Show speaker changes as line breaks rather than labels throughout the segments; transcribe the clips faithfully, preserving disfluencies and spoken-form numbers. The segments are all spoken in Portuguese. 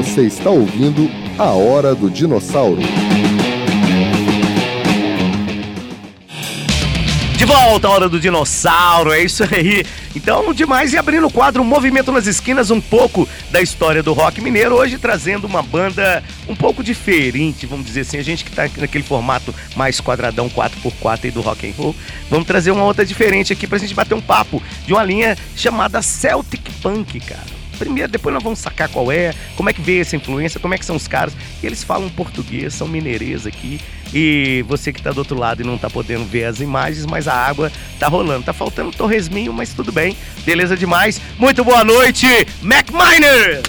Você está ouvindo A Hora do Dinossauro.
De volta à Hora do Dinossauro, é isso aí. Então, demais, e abrindo o quadro Movimento nas Esquinas, um pouco da história do rock mineiro, hoje trazendo uma banda um pouco diferente, vamos dizer assim, a gente que tá naquele formato mais quadradão quatro por quatro aí do rock and roll, vamos trazer uma outra diferente aqui pra gente bater um papo de uma linha chamada Celtic Punk, cara. Primeiro, depois nós vamos sacar qual é, como é que veio essa influência, como é que são os caras. E eles falam português, são mineirês aqui. E você que tá do outro lado e não tá podendo ver as imagens, mas a água tá rolando. Tá faltando torresminho, mas tudo bem. Beleza demais. Muito boa noite, Mac Miners!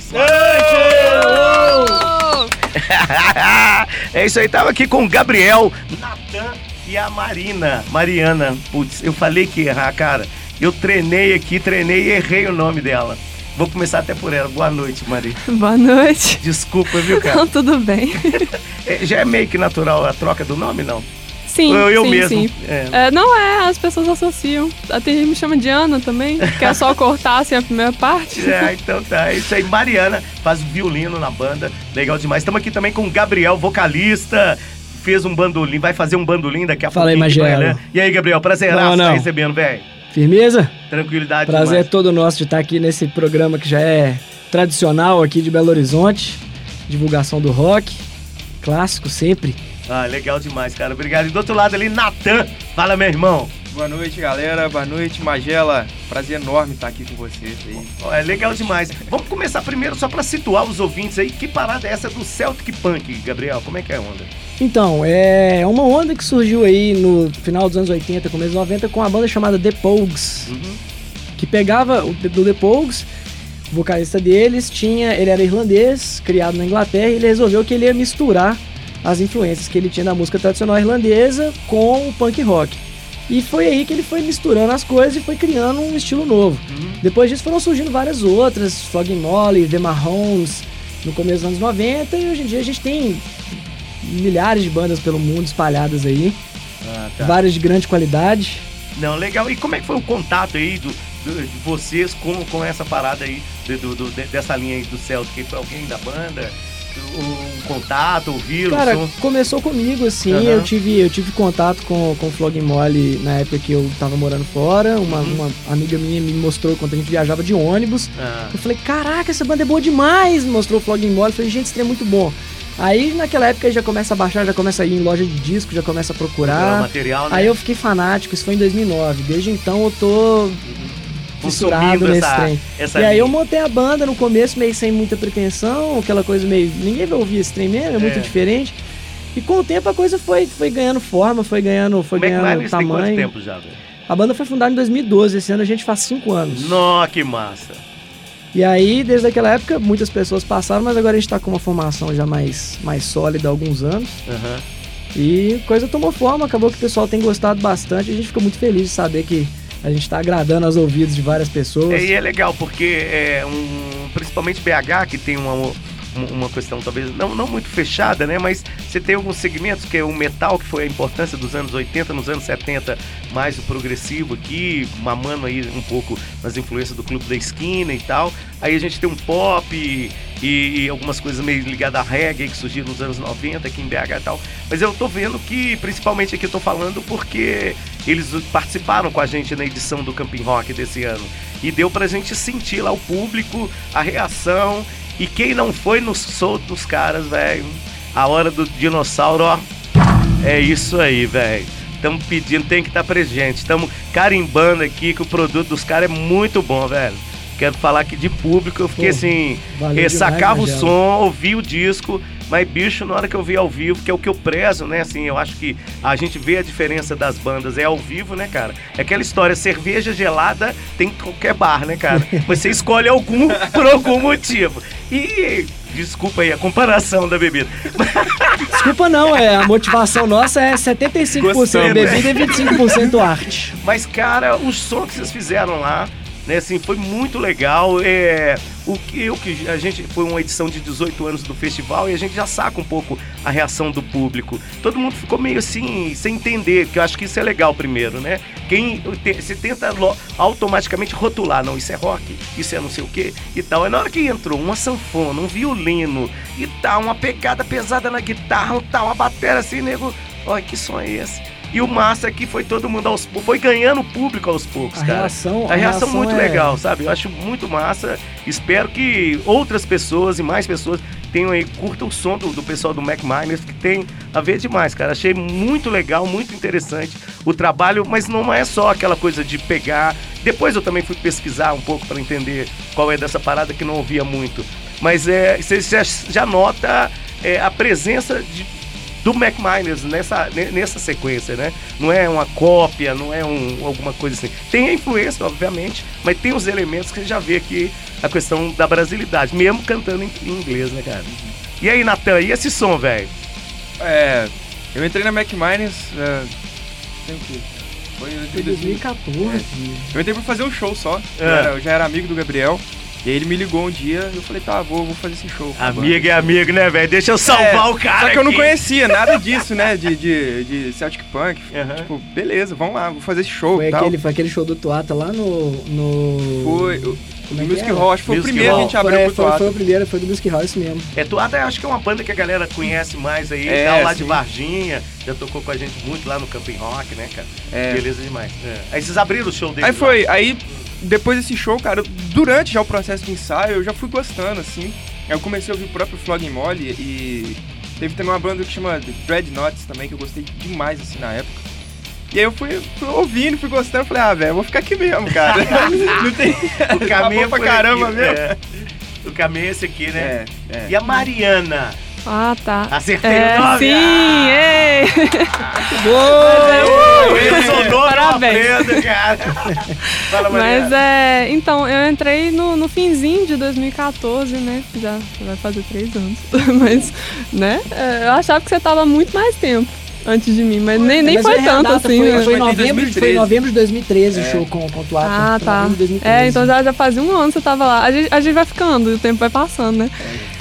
É isso aí, tava aqui com o Gabriel, Natan e a Marina. Mariana, putz, eu falei que ia errar, cara. Eu treinei aqui, treinei e errei o nome dela. Vou começar até por ela. Boa noite, Maria.
Boa noite.
Desculpa, viu, cara?
Não, tudo bem.
É, já é meio que natural a troca do nome, não?
Sim,
eu, eu
sim,
mesmo.
sim. É. É, não é, as pessoas associam. Até gente me chama de Ana também, que é só cortar assim a primeira parte.
É, então tá. É isso aí. Mariana faz violino na banda. Legal demais. Estamos aqui também com o Gabriel, vocalista. Fez um bandolim, vai fazer um bandolim daqui a pouco.
Fala aí, Magela.
Né? E aí, Gabriel, prazeraço tá recebendo, velho.
Firmeza?
Tranquilidade.
Prazer
demais.
É todo nosso de estar aqui nesse programa que já é tradicional aqui de Belo Horizonte. Divulgação do rock. Clássico sempre.
Ah, legal demais, cara. Obrigado. E do outro lado ali, Natan. Fala, meu irmão.
Boa noite, galera. Boa noite, Magela. Prazer enorme estar aqui com vocês aí.
É legal demais. Vamos começar primeiro só para situar os ouvintes aí. Que parada é essa do Celtic Punk, Gabriel? Como é que é a onda?
Então, é uma onda que surgiu aí no final dos anos oitenta, começo dos noventa, com uma banda chamada The Pogues. Uhum. Que pegava o do The Pogues, o vocalista deles tinha, ele era irlandês, criado na Inglaterra, e ele resolveu que ele ia misturar as influências que ele tinha da música tradicional irlandesa com o punk rock. E foi aí que ele foi misturando as coisas e foi criando um estilo novo. Uhum. Depois disso foram surgindo várias outras, Flogging Molly, The Maroons, no começo dos anos noventa, e hoje em dia a gente tem milhares de bandas pelo mundo espalhadas aí, ah, tá. Várias de grande qualidade.
Não, legal. E como é que foi o contato aí do, do, de vocês com, com essa parada aí, do, do, dessa linha aí do Celtic? Foi alguém da banda? Um contato, ouviram?
Cara,
som?
Começou comigo, assim, uhum. eu, tive, eu tive contato com, com o Flogging Molly na época que eu tava morando fora, uma, uhum. uma amiga minha me mostrou quando a gente viajava de ônibus, uhum. eu falei, caraca, essa banda é boa demais, me mostrou o Flogging Molly, eu falei, gente, esse trem é muito bom. Aí naquela época já começa a baixar, já começa a ir em loja de disco, já começa a procurar,
material, né?
Aí eu fiquei fanático, isso foi em dois mil e nove, desde então eu tô... Uhum. fissurado nesse essa, trem. Essa e aí linha. Eu montei a banda no começo meio sem muita pretensão, aquela coisa meio... Ninguém vai ouvir esse trem mesmo, é, é. muito diferente. E com o tempo a coisa foi, foi ganhando forma, foi ganhando, foi ganhando tamanho. Tem quanto
tempo já, velho?
A banda foi fundada em dois mil e doze, esse ano a gente faz cinco anos.
Nossa, que massa!
E aí, desde aquela época, muitas pessoas passaram, mas agora a gente tá com uma formação já mais, mais sólida há alguns anos. Uhum. E a coisa tomou forma, acabou que o pessoal tem gostado bastante, a gente fica muito feliz de saber que a gente tá agradando aos ouvidos de várias pessoas.
É, e é legal, porque é um, principalmente B H, que tem uma, uma questão talvez não, não muito fechada, né? Mas você tem alguns segmentos, que é o metal, que foi a importância dos anos oitenta, nos anos setenta, mais o progressivo aqui, mamando aí um pouco nas influências do Clube da Esquina e tal. Aí a gente tem um pop e, e algumas coisas meio ligadas a reggae que surgiram nos anos noventa aqui em B H e tal. Mas eu tô vendo que, principalmente aqui eu tô falando porque eles participaram com a gente na edição do Camping Rock desse ano. E deu pra gente sentir lá o público, a reação. E quem não foi no show dos caras, velho, a Hora do Dinossauro, ó, é isso aí, velho. Estamos pedindo, tem que estar presente. Estamos carimbando aqui que o produto dos caras é muito bom, velho. Quero falar aqui de público, eu fiquei Pô, assim, ressacava o som, ouvi o disco, mas bicho, na hora que eu vi ao vivo, que é o que eu prezo, né, assim, eu acho que a gente vê a diferença das bandas, é ao vivo, né, cara? É aquela história, cerveja gelada tem em qualquer bar, né, cara? Você escolhe algum por algum motivo. E... desculpa aí a comparação da bebida.
Desculpa não, é, a motivação nossa é setenta e cinco por cento Gostando, bebida né? E vinte e cinco por cento arte.
Mas, cara, o som que vocês fizeram lá, né, assim, foi muito legal. É, o que eu que a gente foi uma edição de dezoito anos do festival e a gente já saca um pouco a reação do público. Todo mundo ficou meio assim, sem entender, que eu acho que isso é legal primeiro, né? Quem te, se tenta lo, automaticamente rotular, não, isso é rock, isso é não sei o que e tal. É na hora que entrou uma sanfona, um violino e tal, uma pegada pesada na guitarra, um tal, uma bateria assim, nego, olha que som é esse? E o massa é que foi todo mundo aos poucos, foi ganhando público aos poucos,
a
cara.
Reação,
a, a reação, reação muito
é...
legal, sabe? Eu acho muito massa. Espero que outras pessoas e mais pessoas tenham aí, curtam o som do, do pessoal do Mac Miners, que tem a ver demais, cara. Achei muito legal, muito interessante o trabalho, mas não é só aquela coisa de pegar. Depois eu também fui pesquisar um pouco para entender qual é dessa parada que não ouvia muito. Mas é, você já, já nota é, a presença de do Mac Miners nessa, nessa sequência, né? Não é uma cópia, não é um, alguma coisa assim. Tem a influência, obviamente, mas tem os elementos que você já vê aqui, a questão da brasilidade, mesmo cantando em, em inglês, né, cara? E aí, Natan, e esse som, velho?
É, eu entrei na Mac Miners, é, tem o quê?
Foi em dois mil e quatorze.
É. Eu entrei pra fazer um show só,
É.
eu, era, eu já era amigo do Gabriel. E aí ele me ligou um dia e eu falei, tá, vou, vou fazer esse show.
Amigo é amigo, né, velho? Deixa eu salvar
é,
o cara.
Só que eu não
aqui.
conhecia nada disso, né? De, de, de Celtic Punk.
Uhum.
Tipo, beleza, vamos lá, vou fazer esse show.
Foi,
e tal.
aquele, foi aquele show do Tuata lá no. no...
Foi. O,
Como
o
é que
Music
era?
Hall, acho que foi
Music
o primeiro
Hall.
que a gente abriu
foi,
pro
foi,
Tuata.
foi o primeiro, foi do Music Hall, isso mesmo.
É, Tuata acho que é uma banda que a galera conhece mais aí,
É,
tal, lá
sim.
de Varginha. Já tocou com a gente muito lá no Camping Rock, né, cara?
É.
Beleza demais. É. Aí vocês abriram o show deles
Aí
lá.
foi, aí depois desse show, cara, durante já o processo de ensaio, eu já fui gostando, assim. Aí eu comecei a ouvir o próprio Flogging Molly e teve também uma banda que chama Dreadnoughts também, que eu gostei demais, assim, na época. E aí eu fui, fui ouvindo, fui gostando, falei, ah, velho, eu vou ficar aqui mesmo, cara. Não tem...
O caminho é
pra
por
caramba
aqui,
mesmo.
é. O caminho é esse aqui, né?
É, é.
E a Mariana?
Ah, tá.
Acertei
É,
o nome?
sim,
Ah!
ei!
Boa! Eu sou dono,
Parabéns.
aprendo, cara. Fala, Mariana.
Mas é, então, eu entrei no, no finzinho de dois mil e quatorze, né? Já vai fazer três anos. Mas, né? é, Eu achava que você tava há muito mais tempo antes de mim, mas nem, nem
Mas
foi
a
tanto
data
assim.
Foi,
né?
foi, em
Foi em
novembro,
dois mil e
foi em
treze.
novembro de dois mil e treze
É.
o show com, com o Tuata.
Ah,
Foi
tá.
novembro de dois mil e treze.
É, então já, já fazia um ano que você tava lá. A gente, a gente vai ficando, o tempo vai passando, né?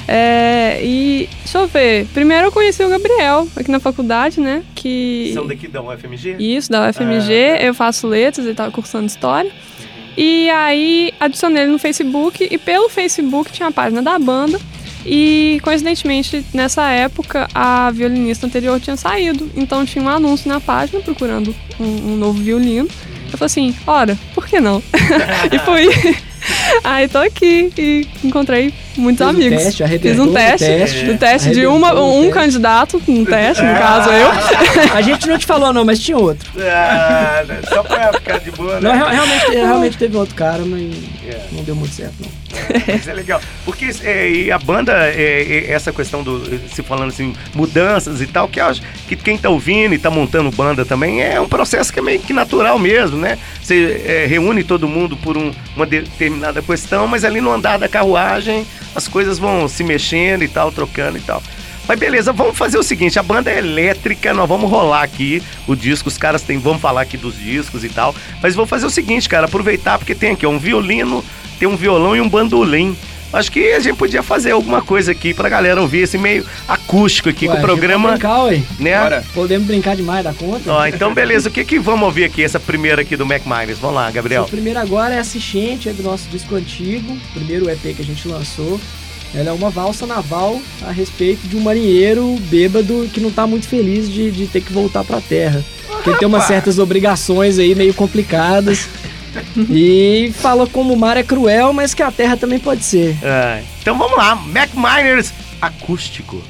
É, e deixa eu ver. Primeiro eu conheci o Gabriel aqui na faculdade, né? Que...
São daqui da U F M G?
Isso, da U F M G.
Ah, tá.
Eu faço letras, ele tava cursando história. E aí adicionei ele no Facebook e pelo Facebook tinha a página da banda. E coincidentemente, nessa época, a violinista anterior tinha saído. Então tinha um anúncio na página procurando um, um novo violino. Eu falei assim, ora, por que não? E fui. Aí tô aqui e encontrei muitos
Fez um
amigos.
teste,
Fiz
arrebentou
um
no
teste,
teste.
no teste de
Arrebentou
uma,
no
um
teste.
candidato, um teste, no caso eu.
A gente não te falou não, mas tinha outro.
Ah, só pra ficar de boa, né?
Não, real- realmente, realmente teve outro cara, mas
É.
não deu muito certo não.
Isso é legal. Porque é, e a banda, é, é, essa questão do, se falando assim, mudanças e tal, que eu acho que quem tá ouvindo e tá montando banda também é um processo que é meio que natural mesmo, né? Você é, reúne todo mundo por um, uma determinada questão, mas ali no andar da carruagem as coisas vão se mexendo e tal, trocando e tal. Mas beleza, vamos fazer o seguinte, a banda é elétrica, nós vamos rolar aqui o disco, os caras tem, vamos falar aqui dos discos e tal, mas vou fazer o seguinte, cara, aproveitar porque tem aqui ó, um violino, tem um violão e um bandolim. Acho que a gente podia fazer alguma coisa aqui pra galera ouvir esse meio acústico aqui
Ué,
com o programa,
Brincar, ué.
né?
Bora.
Podemos brincar demais da conta.
Ó, então beleza, o que que vamos ouvir aqui, essa primeira aqui do Mac Miners? Vamos lá, Gabriel.
O primeiro agora é Assistente, é do nosso disco antigo, primeiro E P que a gente lançou. Ela é uma valsa naval a respeito de um marinheiro bêbado que não tá muito feliz de, de ter que voltar pra terra. Porque ele tem umas certas obrigações aí meio complicadas. E fala como o mar é cruel, mas que a terra também pode ser.
Ah, então vamos lá, Mac Miners acústico.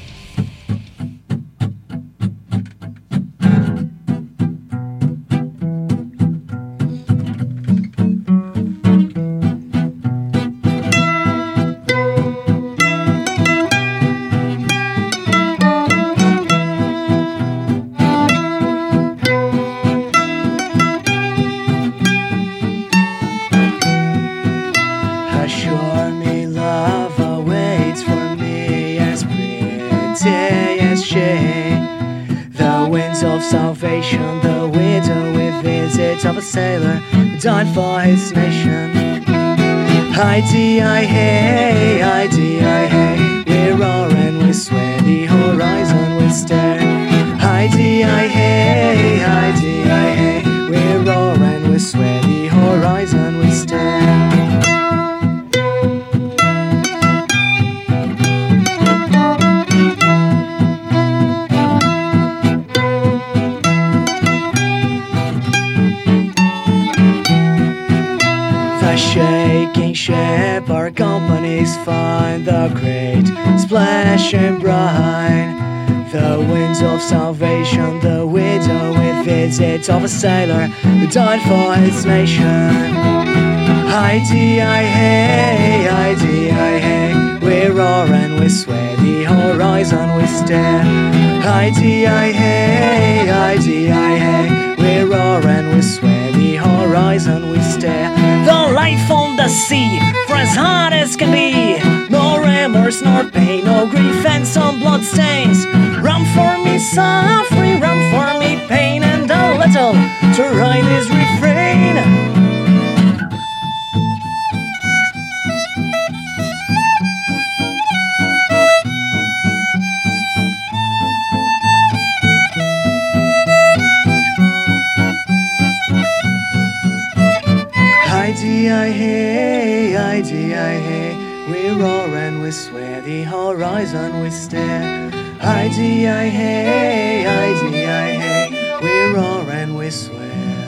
Assure me love awaits for me as pretty as she. The winds of salvation, the widow with visits of a sailor done for his nation. Hi-dee-I-hey, hi-dee-I-hey, we roar and we swear, the horizon we stare. Hi-dee-I-hey, hi-dee-I-hey, we roar and we swear, the horizon we stare. The shaking ship, our companies find the great splash and brine. The winds of salvation, the widow with visits of a sailor who died for his nation. Hi-dee-I-hey, hi-dee-I-hey, we roar and we swear, the horizon we stare. Hi-dee-I-hey, hi-dee-I-hey, we roar and we swear, the horizon we stare. The life on the sea, for as hard as can be, no remorse nor pain, no grief and some blood stains. Run for me suffering, run for me pain, and a little to write this refrain. Hi-dee-I-hey, hi-dee-I-hey, we roar and we swear, the horizon we stare. Hi-dee-I-hey, hi-dee-I-hey, we roar and we swear,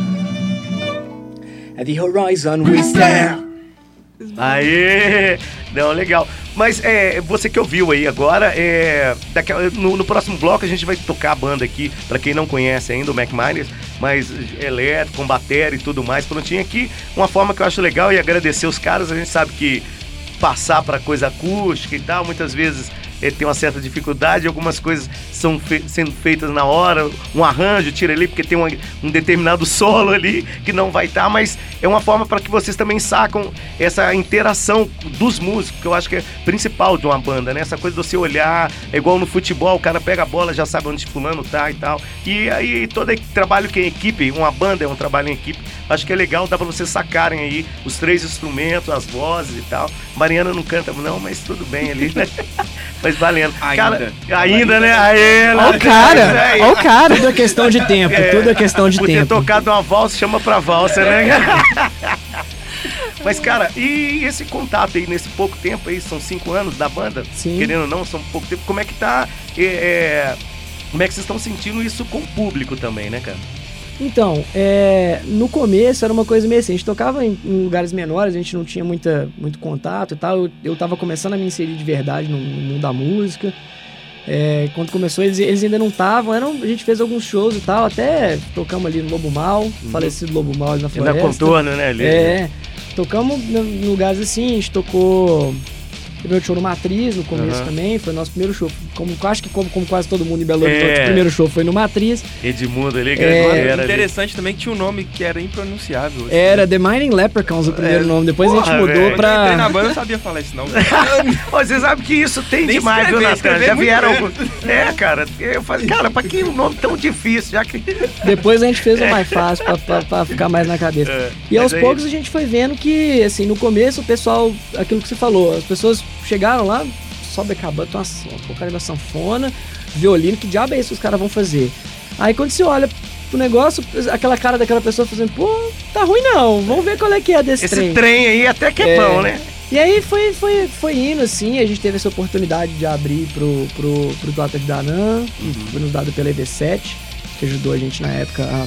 at the horizon we stare.
Aê! Não, legal. Mas é, você que ouviu aí agora, é, daqui, no, no próximo bloco a gente vai tocar a banda aqui, pra quem não conhece ainda, o Mac Miners, mas elétrico, com bateria e tudo mais, prontinho aqui. Uma forma que eu acho legal e agradecer os caras, a gente sabe que passar pra coisa acústica e tal, muitas vezes é, tem uma certa dificuldade, algumas coisas são fe- sendo feitas na hora, um arranjo, tira ali, porque tem um, um determinado solo ali que não vai estar, mas é uma forma para que vocês também sacam essa interação dos músicos, que eu acho que é principal de uma banda, né? Essa coisa de você olhar, é igual no futebol, o cara pega a bola, já sabe onde fulano tá e tal, e aí todo trabalho que é em equipe, uma banda é um trabalho em equipe, acho que é legal, dá para vocês sacarem aí os três instrumentos, as vozes e tal. Mariana não canta não, mas tudo bem ali, né? Mas valendo.
Ainda.
Cara, ainda, né? Aí,
Ó o cara, ó o cara. Tudo é questão de tempo,
É,
tudo é questão de
por ter
tempo.
tocado uma valsa, chama pra valsa, né? Mas, cara, e esse contato aí, nesse pouco tempo aí, são cinco anos da banda?
Sim.
Querendo ou não, são pouco tempo. Como é que tá, é, é, como é que vocês estão sentindo isso com o público também, né, cara?
Então, é, no começo era uma coisa meio assim, a gente tocava em, em lugares menores, a gente não tinha muita, muito contato e tal, eu, eu tava começando a me inserir de verdade no, no mundo da música, é, quando começou eles, eles ainda não estavam, a gente fez alguns shows e tal, até tocamos ali no Lobo Mal, uhum. falecido Lobo Mal ali na floresta.
Na Contorno, né? Ali.
É, tocamos em lugares assim, a gente tocou... Primeiro show no Matriz, no começo uhum. também, foi o nosso primeiro show. Como, acho que como, como quase todo mundo em Belo Horizonte, é. o primeiro show foi no Matriz.
Edmundo ali, que
é,
era
interessante
ali.
Também que tinha um nome que era impronunciável. Assim.
Era The Mining Leprechauns o primeiro é. nome, depois Porra, a gente mudou
véio.
pra...
Quando eu entrei na banda eu não sabia falar esse nome.
Você sabe que isso tem
Nem
demais, viu, Natan? Já vieram alguns... É, cara, eu falei, cara, pra que um nome tão difícil, já que...
Depois a gente fez o mais fácil pra, pra, pra ficar mais na cabeça. É. E aos aí... poucos a gente foi vendo que, assim, no começo o pessoal, aquilo que você falou, as pessoas chegaram lá, sobe acabando, tem uma porcaria da sanfona, violino, que diabo é isso que os caras vão fazer? Aí quando você olha pro negócio, aquela cara daquela pessoa fazendo, pô, tá ruim não, vamos ver qual é que é desse
Esse
trem.
Esse trem aí até que é, é bom, né?
E aí foi, foi, foi indo assim, a gente teve essa oportunidade de abrir pro, pro, pro Data de Danã, que uhum. foi nos dado pela E V sete, que ajudou a gente na época a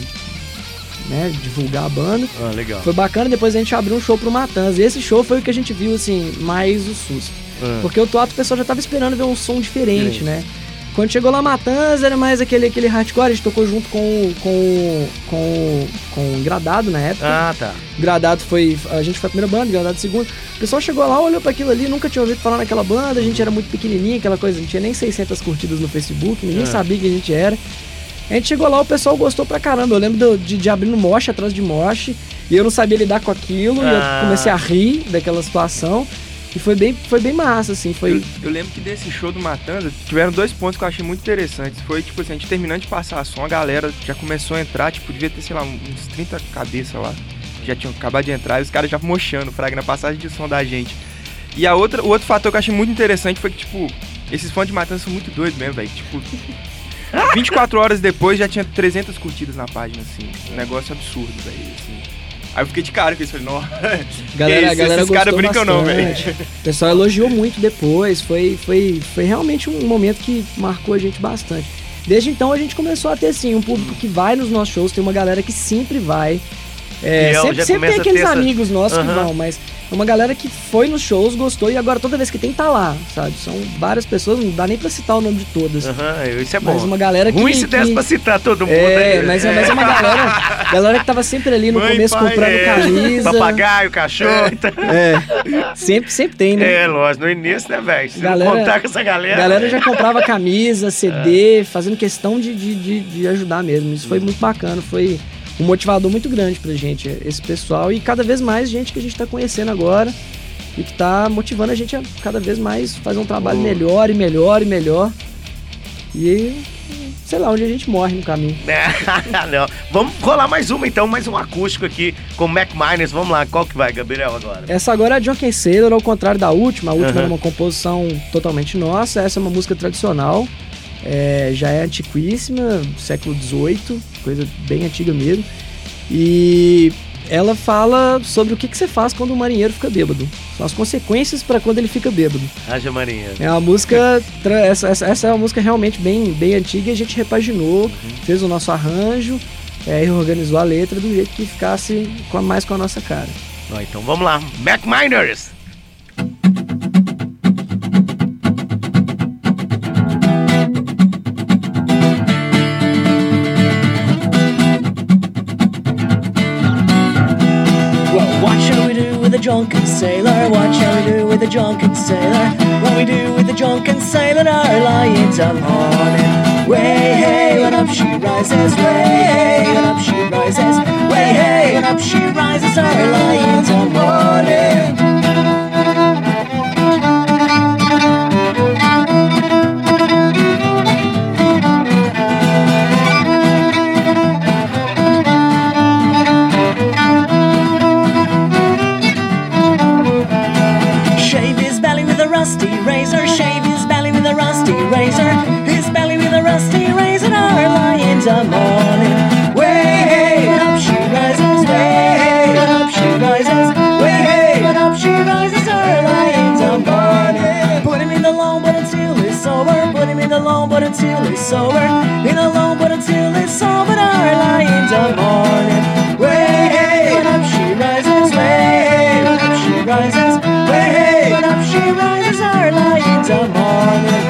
né, divulgar a banda.
Ah, legal.
Foi bacana, depois a gente abriu um show pro Matanza, e esse show foi o que a gente viu, assim, mais o susto. Ah. Porque o Toato, o pessoal já tava esperando ver um som diferente, diferente. né? Quando chegou lá Matanza, era mais aquele, aquele hardcore, a gente tocou junto com com, com, com o Gradado na época.
Ah, tá.
Gradado foi, a gente foi a primeira banda, Gradado a segunda. O pessoal chegou lá, olhou pra aquilo ali, nunca tinha ouvido falar naquela banda, a gente era muito pequenininho, aquela coisa, não tinha nem seiscentas curtidas no Facebook, ninguém ah. sabia que a gente era. A gente chegou lá, o pessoal gostou pra caramba, eu lembro do, de, de abrir no moche, atrás de moche, e eu não sabia lidar com aquilo, ah. e eu comecei a rir daquela situação. E foi bem, foi bem massa, assim, foi...
Eu, eu lembro que desse show do Matanza, tiveram dois pontos que eu achei muito interessantes. Foi, tipo assim, a gente terminando de passar som, a galera já começou a entrar, tipo, devia ter, sei lá, uns trinta cabeças lá. que já tinham acabado de entrar, e os caras já mochando, fraga, na passagem de som da gente. E a outra, o outro fator que eu achei muito interessante foi que, tipo, esses fãs de Matanza são muito doidos mesmo, velho. Tipo, vinte e quatro horas depois já tinha trezentas curtidas na página, assim. Um negócio absurdo, velho, assim. Aí eu fiquei de cara com isso, falei, nossa,
galera, a galera
esses caras brincam não, velho.
O pessoal elogiou muito depois, foi, foi, foi realmente um momento que marcou a gente bastante. Desde então a gente começou a ter, assim, um público que vai nos nossos shows, tem uma galera que sempre vai. É, sempre sempre tem aqueles essa... amigos nossos uhum. que vão, mas é uma galera que foi nos shows, gostou e agora toda vez que tem tá lá, sabe? São várias pessoas, não dá nem pra citar o nome de todas.
Uhum, isso é bom.
Mas uma galera que...
Ruim se desse que... pra citar todo mundo.
É, mas, é. mas é uma galera, galera que tava sempre ali no Mãe, começo pai, comprando é. camisa.
Papagaio, cachorro.
É, sempre, sempre tem, né?
É, lógico, no início, né, velho? Se
galera,
não contar com essa galera...
A galera já comprava camisa, C D, é. fazendo questão de, de, de, de ajudar mesmo. Isso foi muito bacana, foi... um motivador muito grande pra gente, esse pessoal, e cada vez mais gente que a gente tá conhecendo agora e que tá motivando a gente a cada vez mais fazer um trabalho oh. melhor e melhor e melhor. E sei lá, onde a gente morre no caminho.
Não. Vamos rolar mais uma então, mais um acústico aqui com Mac Miners. Vamos lá, qual que vai, Gabriel, agora?
Essa agora é a Drunken Sailor, ao contrário da última. A última uhum. era uma composição totalmente nossa, essa é uma música tradicional. É, já é antiquíssima, século dezoito, coisa bem antiga mesmo. E ela fala sobre o que, que você faz quando o marinheiro fica bêbado. São as consequências para quando ele fica bêbado.
Haja marinheiro.
É uma música, essa, essa, essa é uma música realmente bem, bem antiga e a gente repaginou, uhum. fez o nosso arranjo, é, e organizou a letra do jeito que ficasse com, mais com a nossa cara.
Bom, então vamos lá, Mac Miners!
Drunken sailor, what shall we do with a drunken sailor? What we do with a drunken sailor, our lie till morning. Way hey, when up she rises, way hey, when up she rises, way hey, when up she rises, our lie till morning. The morning, way hey, when up she rises, way hey, when up she rises, way hey, when up she rises, early in the morning. Put him in the longboat until he's sober, put him in the longboat until he's sober, in the longboat until he's sober, early in the morning. Way hey, when up she rises, way hey, when up she rises, way hey, when up she rises, early in the morning.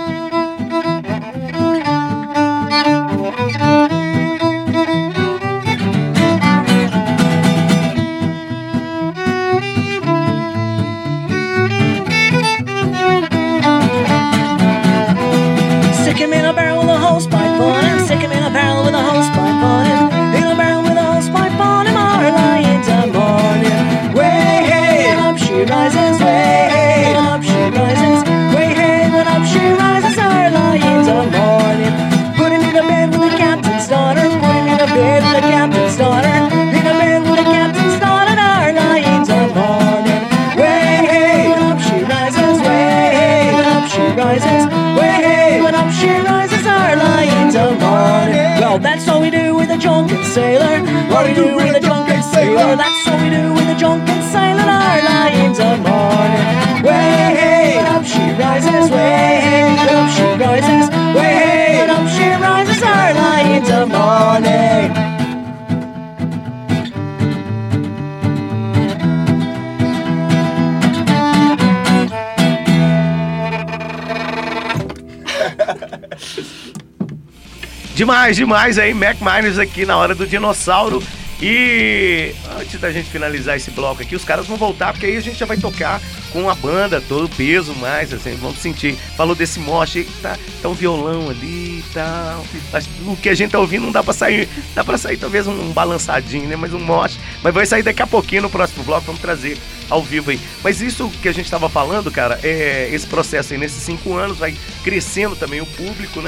That's what we do with a drunken sailor. What we do with a drunken sailor. That's what we do with a drunken sailor. Our lie in the morning. Way hey, when up she rises. Way hey, when up she rises. Way hey, when up she rises. Our lie in the morning.
Demais, demais aí, Mac Miners aqui na hora do dinossauro. E antes da gente finalizar esse bloco aqui, os caras vão voltar, porque aí a gente já vai tocar com a banda, todo o peso mais, assim, vamos sentir. Falou desse moche, tá, tá um violão ali e tal. O que a gente tá ouvindo não dá pra sair, dá pra sair talvez um, um balançadinho, né? Mas um moche. Mas vai sair daqui a pouquinho no próximo bloco, vamos trazer ao vivo aí. Mas isso que a gente tava falando, cara, é esse processo aí, nesses cinco anos, vai crescendo também o público, né?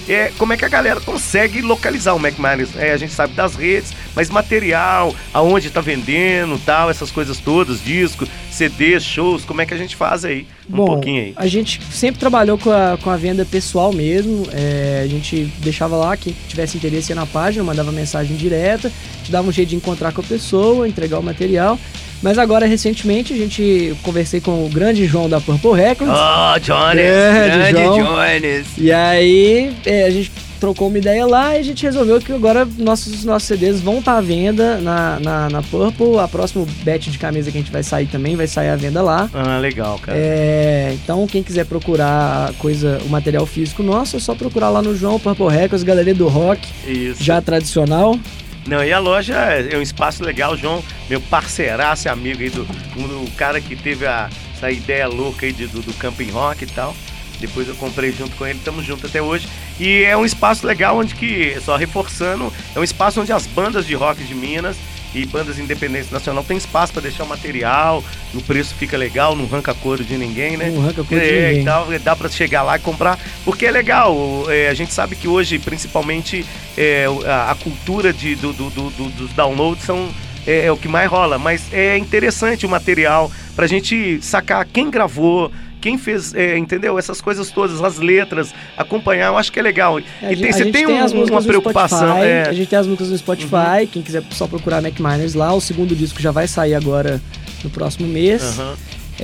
é, como é que a galera consegue localizar o Mac Miners? É, a gente sabe das redes, mas material, aonde tá vendendo, tal, essas coisas todas, discos, C Ds, shows, como é que a gente faz aí? Um
Bom,
pouquinho aí.
A gente sempre trabalhou com a, com a venda pessoal mesmo, é, a gente deixava lá, quem tivesse interesse ia na página, mandava mensagem direta, te dava um jeito de encontrar com a pessoa, entregar o material. Mas agora, recentemente, a gente conversei com o grande João da Purple Records.
Oh, Jones!
Grande,
Grande
João.
Jones!
E aí, é, a gente trocou uma ideia lá e a gente resolveu que agora nossos, nossos C Ds vão estar à venda na, na, na Purple. A próxima batch de camisa que a gente vai sair também vai sair à venda lá.
Ah, legal, cara.
É, então, quem quiser procurar a coisa, o material físico nosso, é só procurar lá no João Purple Records, Galeria do Rock,
Isso.
já tradicional.
Não, e a loja é um espaço legal, João, meu parceiraço e amigo aí, do, um, do cara que teve a, essa ideia louca aí de, do, do Camping Rock e tal. Depois eu comprei junto com ele, estamos juntos até hoje. E é um espaço legal onde que, só reforçando, é um espaço onde as bandas de rock de Minas e bandas independentes nacional tem espaço para deixar o material, o preço fica legal, não arranca couro de ninguém, né?
Não arranca couro de
é,
ninguém.
E tal, dá para chegar lá e comprar, porque é legal, é, a gente sabe que hoje, principalmente, é, a, a cultura de, do, do, do, do, dos downloads são, é, é o que mais rola, mas é interessante o material pra gente sacar quem gravou, quem fez, é, entendeu? Essas coisas todas, as letras, acompanhar, eu acho que é legal.
É,
e tem,
a
você
gente
tem,
tem
um,
as músicas
uma
no
preocupação.
Spotify,
É...
A gente tem as músicas no Spotify,
Uhum.
quem quiser só procurar Mac Miners lá. O segundo disco já vai sair agora no próximo mês.
Uhum.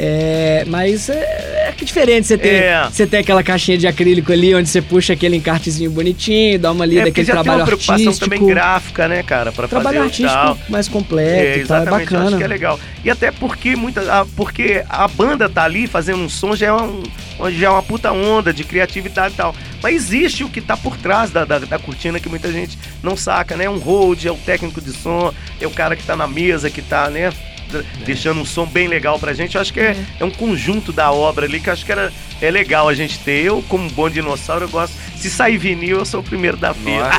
É, mas é, é que diferente você ter,
É.
você ter aquela caixinha de acrílico ali, onde você puxa aquele encartezinho bonitinho, dá uma lida,
É, porque
aquele
já tem
trabalho
uma preocupação
artístico.
também gráfica, né, cara, pra
Trabalho
fazer e
artístico
tal.
mais completo,
É,
e tal, é
exatamente, eu
bacana.
acho que é legal. E até porque muita, a, porque a banda tá ali fazendo um som, já é, um, já é uma puta onda de criatividade e tal. Mas existe o que tá por trás da, da, da cortina que muita gente não saca, né? Um hold, é o técnico de som, é o cara que tá na mesa, que tá, né, deixando um som bem legal pra gente. Eu acho que é, é um conjunto da obra ali que eu acho que era, é legal a gente ter. Eu, como bom dinossauro, eu gosto. Se sair vinil, eu sou o primeiro da fila.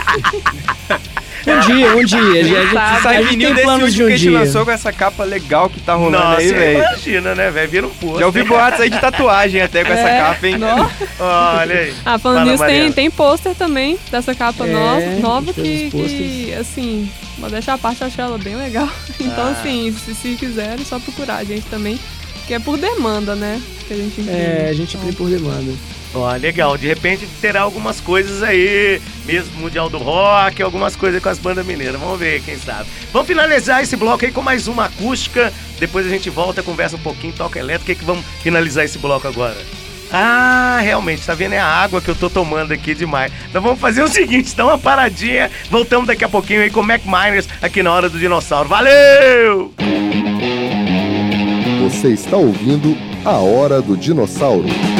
Um dia, um dia. A gente,
sabe.
a
Sai
gente
vinil
tem
desse
planos de
último
um
que a gente
dia.
lançou com essa capa legal que tá rolando
Nossa,
aí,
você
velho.
imagina, né, velho? Vira um posto.
Já ouvi boatos aí de tatuagem até com essa
É,
capa, hein?
nó.
Olha aí.
Ah, falando
Fala,
nisso, tem,
Mariana.
tem pôster também dessa capa
É,
nova,
a gente
nova
fez
que,
os posters.
que, assim, vou deixar a parte, eu acho ela bem legal. Então,
Ah.
assim, se, se quiserem, é só procurar a gente também, que é por demanda, né? Que a gente imprime.
É, a gente
Então,
imprime por demanda.
Ó, legal. De repente terá algumas coisas aí, mesmo Mundial do Rock, algumas coisas com as bandas mineiras. Vamos ver, quem sabe. Vamos finalizar esse bloco aí com mais uma acústica. Depois a gente volta, conversa um pouquinho, toca elétrico. O que, que vamos finalizar esse bloco agora? Ah, realmente, tá vendo? É a água que eu tô tomando aqui demais. Então vamos fazer o seguinte, dá uma paradinha. Voltamos daqui a pouquinho aí com o Mac Miners aqui na Hora do Dinossauro. Valeu!
Você está ouvindo A Hora do Dinossauro.